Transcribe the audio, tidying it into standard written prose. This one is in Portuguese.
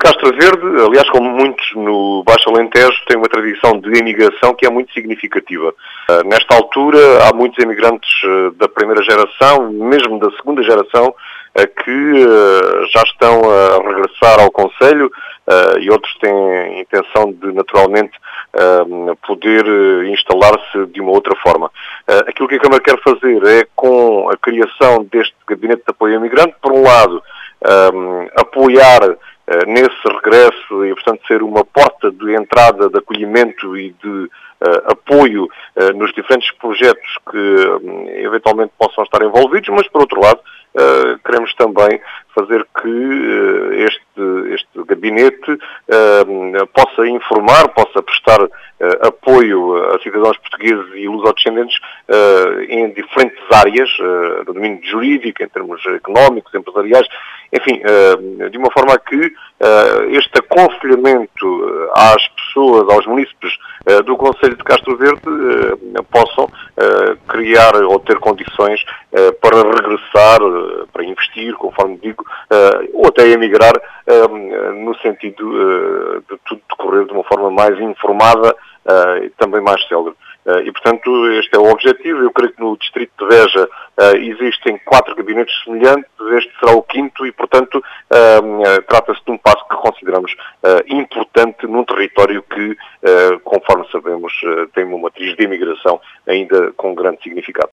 Castro Verde, aliás, como muitos no Baixo Alentejo, tem uma tradição de imigração que é muito significativa. Nesta altura, há muitos imigrantes da primeira geração, mesmo da segunda geração, que já estão a regressar ao concelho e outros têm a intenção de, naturalmente, poder instalar-se de uma outra forma. Aquilo que a Câmara quer fazer é, com a criação deste Gabinete de Apoio ao Imigrante, por um lado, apoiar nesse regresso e, portanto, ser uma porta de entrada de acolhimento e de apoio nos diferentes projetos que eventualmente possam estar envolvidos, mas, por outro lado, queremos também fazer que este gabinete possa informar, possa prestar apoio a cidadãos portugueses e lusodescendentes em diferentes áreas, no domínio jurídico, em termos económicos, empresariais, enfim, de uma forma que este aconselhamento às pessoas, aos munícipes do Concelho de Castro Verde possam criar ou ter condições para regressar, para investir, conforme digo, ou até emigrar, no sentido de tudo decorrer de uma forma mais informada e também mais célere. E, portanto, este é o objetivo. Eu creio que no Distrito de Beja existem 4 gabinetes semelhantes, este será o 5º e, portanto, trata-se de um passo que consideramos importante num território que, conforme sabemos, tem uma matriz de imigração ainda com grande significado.